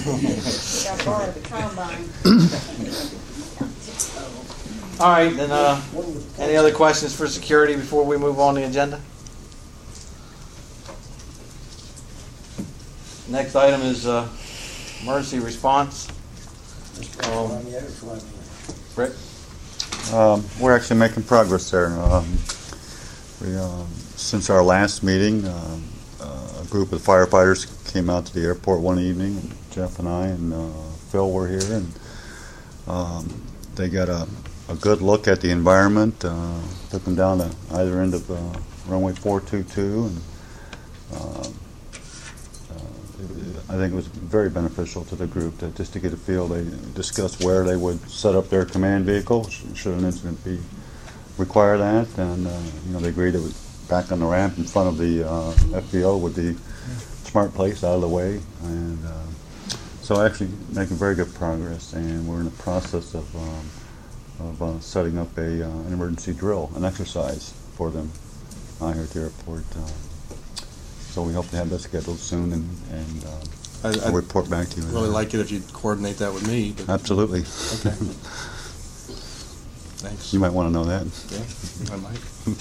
Got borrowed the combine. All right, then any other questions for security before we move on the agenda? Next item is emergency response. Rick? We're actually making progress there. Since our last meeting, a group of firefighters came out to the airport one evening. And Jeff and I and Phil were here, and they got a good look at the environment. Took them down to either end of runway 422, and I think it was very beneficial to the group just to get a feel. They discussed where they would set up their command vehicle should an incident require that, and they agreed it was back on the ramp in front of the FBO would be a smart place out of the way, and so actually making very good progress, and we're in the process of setting up an emergency drill, an exercise for them here at the airport. So we hope to have that scheduled soon, and I'll report back to you. I'd really like it if you'd coordinate that with me. But Absolutely. Okay. Thanks. You might want to know that. Yeah, I might.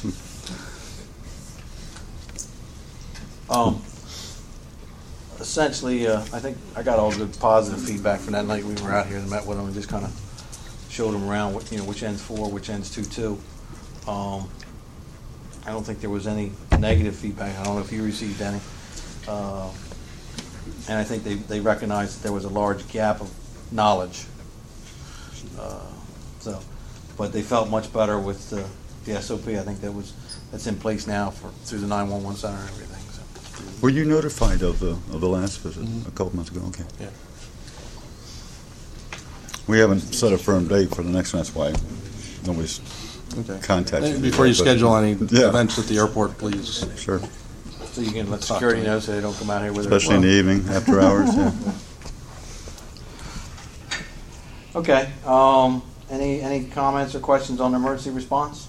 Essentially, I think I got all good positive feedback from that night we were out here and met with them and just kind of showed them around which end's 4, which end's 2-2. I don't think there was any negative feedback. I don't know if you received any. And I think they recognized that there was a large gap of knowledge. But they felt much better with the SOP. I think that's in place now through the 911 center and everything. So. Were you notified of the last visit a couple months ago? Okay. Yeah. We haven't set a firm date for the next one. That's why nobody's contacted me. Before you schedule any Yeah. events at the airport, please. Sure. So you can let security know so they don't come out here with Especially in the evening, after hours. Yeah. Okay. Any comments or questions on the emergency response?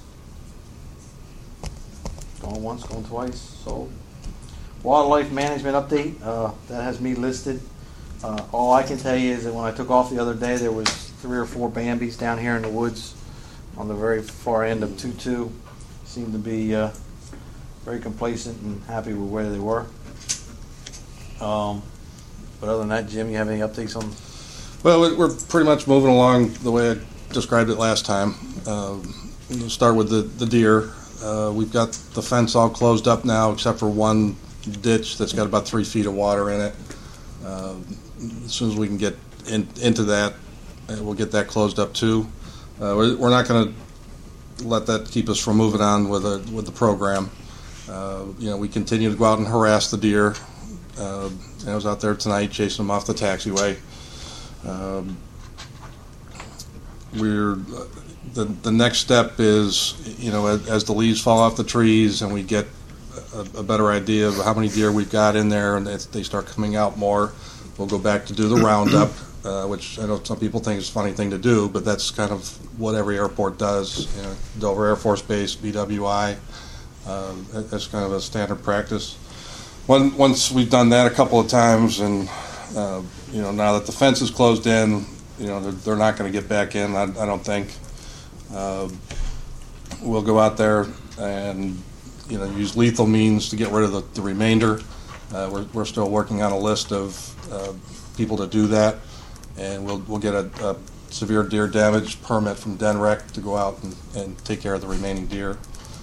Going once, going twice. So, wildlife management update. That has me listed. All I can tell you is that when I took off the other day, there was 3 or 4 Bambis down here in the woods on the very far end of 2-2. Seemed to be very complacent and happy with where they were. But other than that, Jim, you have any updates on? Well, we're pretty much moving along the way I described it last time. We'll start with the deer. We've got the fence all closed up now, except for one ditch that's got about 3 feet of water in it. As soon as we can get into that, we'll get that closed up too. We're not going to let that keep us from moving on with the program. We continue to go out and harass the deer. I was out there tonight chasing them off the taxiway. The next step is, as the leaves fall off the trees and we get a better idea of how many deer we've got in there and they start coming out more, we'll go back to do the roundup, which I know some people think is a funny thing to do, but that's kind of what every airport does. Dover Air Force Base, BWI, that's kind of a standard practice. Once we've done that a couple of times, and now that the fence is closed in, they're not going to get back in. I don't think. We'll go out there and use lethal means to get rid of the remainder. We're still working on a list of people to do that, and we'll get a severe deer damage permit from DENREC to go out and take care of the remaining deer.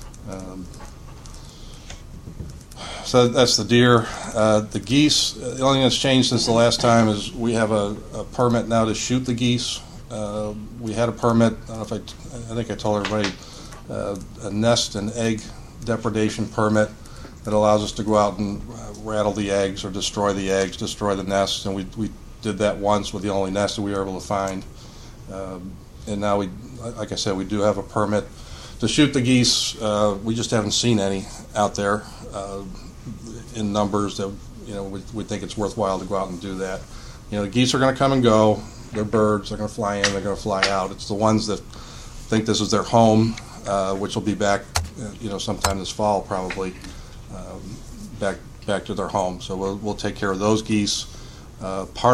So that's the deer. The geese, the only thing that's changed since the last time is we have a permit now to shoot the geese. We had a permit, I don't know if I think I told everybody, a nest and egg depredation permit that allows us to go out and rattle the eggs or destroy the eggs, destroy the nests, and we did that once with the only nest that we were able to find. And now like I said, we do have a permit to shoot the geese. We just haven't seen any out there in numbers that we think it's worthwhile to go out and do that. The geese are going to come and go. They're birds. They're going to fly in. They're going to fly out. It's the ones that think this is their home, which will be back, sometime this fall probably, back to their home. So we'll take care of those geese. Part